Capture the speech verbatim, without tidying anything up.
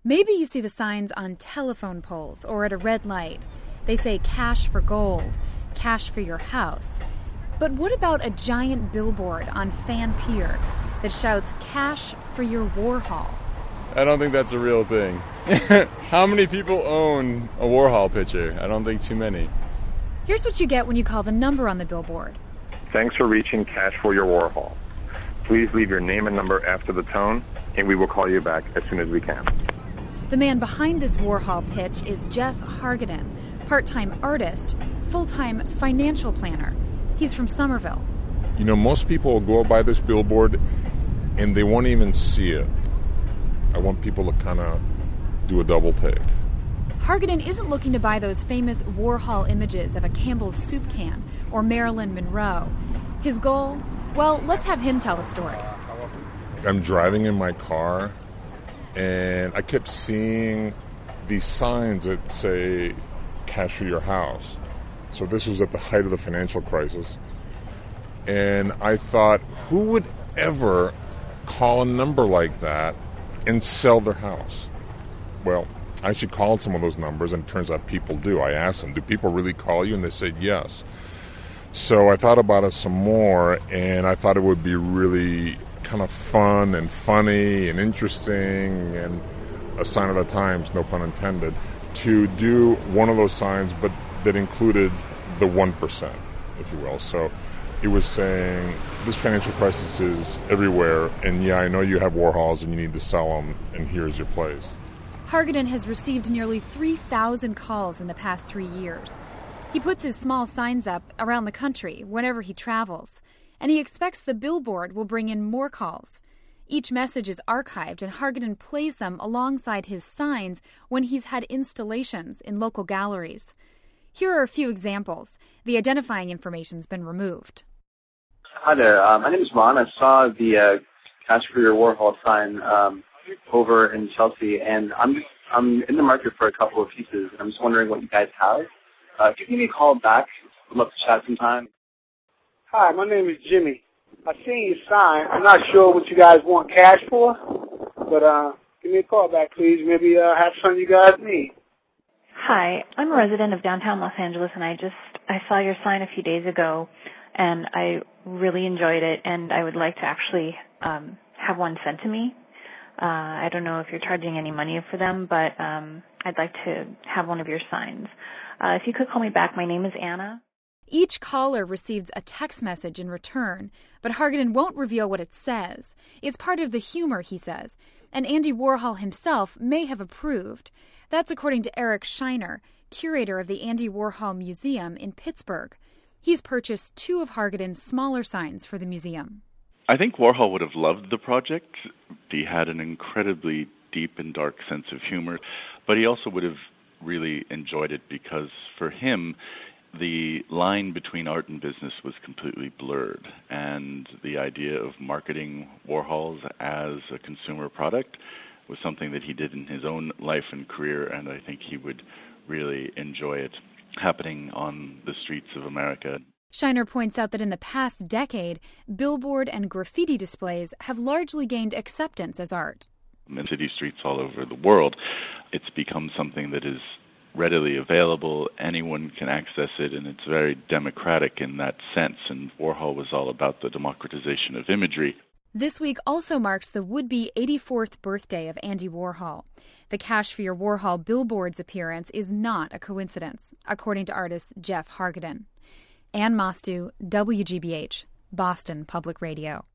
Maybe you see the signs on telephone poles or at a red light. They say cash for gold, cash for your house. But what about a giant billboard on Fan Pier that shouts cash for your Warhol? I don't think that's a real thing. How many people own a Warhol picture? I don't think too many. Here's what you get when you call the number on the billboard. Thanks for reaching Cash for Your Warhol. Please leave your name and number after the tone, and we will call you back as soon as we can. The man behind this Warhol pitch is Jeff Hargadon, part-time artist, full-time financial planner. He's from Somerville. You know, most people will go by this billboard and they won't even see it. I want people to kind of do a double take. Hargadon isn't looking to buy those famous Warhol images of a Campbell's soup can or Marilyn Monroe. His goal? Well, let's have him tell the story. I'm driving in my car and I kept seeing these signs that say cash for your house. So this was at the height of the financial crisis. And I thought, who would ever call a number like that and sell their house? Well, I actually called some of those numbers, and it turns out people do. I asked them, do people really call you? And they said yes. So I thought about it some more, and I thought it would be really kind of fun and funny and interesting and a sign of the times, no pun intended, to do one of those signs, but that included the one percent, if you will. So it was saying, this financial crisis is everywhere, and yeah, I know you have Warhols and you need to sell them, and here's your place. Hargadon has received nearly three thousand calls in the past three years. He puts his small signs up around the country whenever he travels, and he expects the billboard will bring in more calls. Each message is archived, and Hargadon plays them alongside his signs when he's had installations in local galleries. Here are a few examples. The identifying information's been removed. Hi there. Uh, my name is Ron. I saw the uh, Cash for Your Warhol sign um, over in Chelsea, and I'm just, I'm in the market for a couple of pieces, and I'm just wondering what you guys have. Uh, if you give me a call back, I'd love to chat sometime. Hi, my name is Jimmy. I seen your sign. I'm not sure what you guys want cash for, but uh, give me a call back, please. Maybe uh, have something you guys need. Hi, I'm a resident of downtown Los Angeles, and I just I saw your sign a few days ago, and I really enjoyed it, and I would like to actually um, have one sent to me. Uh, I don't know if you're charging any money for them, but um, I'd like to have one of your signs. Uh, if you could call me back, my name is Anna. Each caller receives a text message in return, but Hargadon won't reveal what it says. It's part of the humor, he says, and Andy Warhol himself may have approved. That's according to Eric Shiner, curator of the Andy Warhol Museum in Pittsburgh. He's purchased two of Hargadon's smaller signs for the museum. I think Warhol would have loved the project. He had an incredibly deep and dark sense of humor, but he also would have really enjoyed it because for him, the line between art and business was completely blurred, and the idea of marketing Warhols as a consumer product was something that he did in his own life and career, and I think he would really enjoy it happening on the streets of America. Shiner points out that in the past decade, billboard and graffiti displays have largely gained acceptance as art. In city streets all over the world, it's become something that is readily available, anyone can access it, and it's very democratic in that sense, and Warhol was all about the democratization of imagery. This week also marks the would-be eighty-fourth birthday of Andy Warhol. The Cash for Your Warhol billboard's appearance is not a coincidence, according to artist Jeff Hargadon. Ann Mostu, W G B H, Boston Public Radio.